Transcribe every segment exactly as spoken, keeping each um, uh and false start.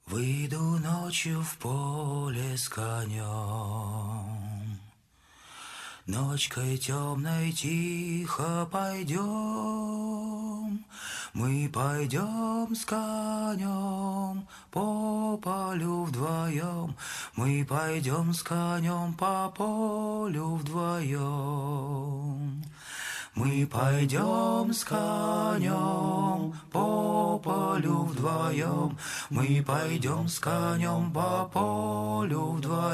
Выйду ночью в поле с конем, ночкой темной тихо пойдем. Мы пойдем с конем по полю вдвоем, мы пойдем с конем по полю вдвоем. Мы пойдем с конем по полю вдвоем, мы пойдем с конем по полю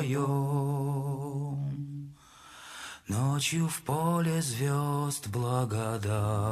вдвоем. Ночью в поле звезд благодать,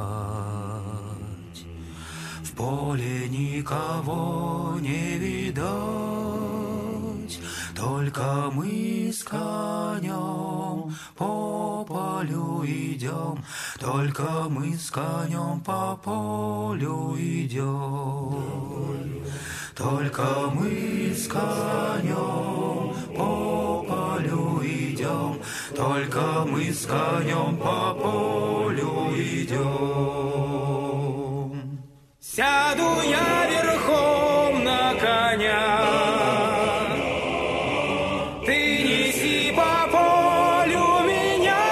в поле никого не видать, только мы с конем по полю идем, только мы с конем по полю идем, только мы с конем по полю идем, только мы с конем по полю идем. Сяду я верхом на коня, ты неси по полю меня,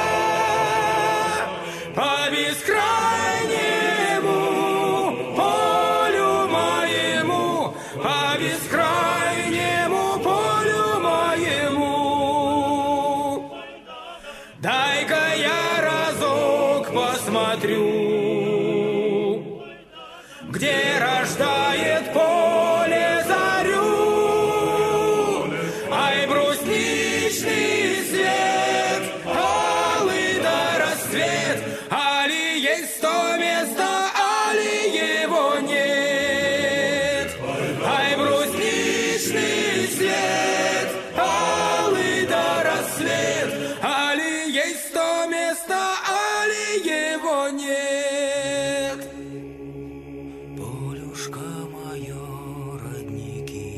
по бескрайнему полю моему, по бескрайнему полю моему. Дай-ка я разок посмотрю, где рождает поле зарю. Ай, брусничный свет, алый да рассвет, али есть то место, али его нет. Ай, брусничный свет, алый да рассвет, али есть то место, али его нет. Полюшка мое, родники,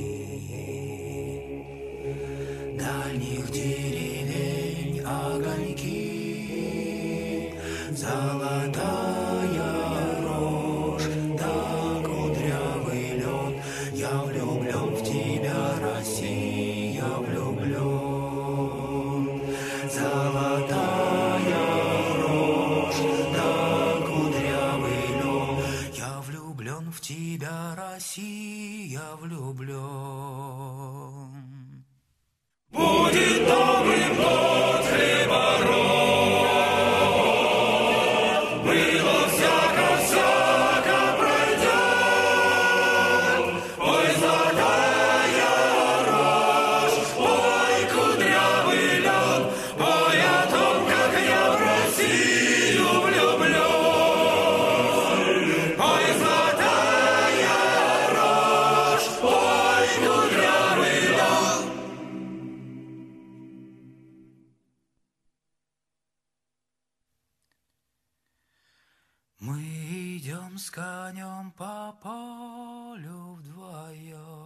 дальних деревень огоньки, золотая рожь да кудрявый лен. Я влюблен в тебя, Россия, влюблен. Золотая рожь да кудрявый лен. Я влюблен в тебя, Россия, влюблен. Будет добрым год хлебород, было всяко-всяко пройдет. Ой, золотая рожь, ой, кудрявый лен, ой, о том, как я в Россию влюблен. Ой, золотая рожь, ой, кудрявый лен. Мы идем с конем по полю вдвоем.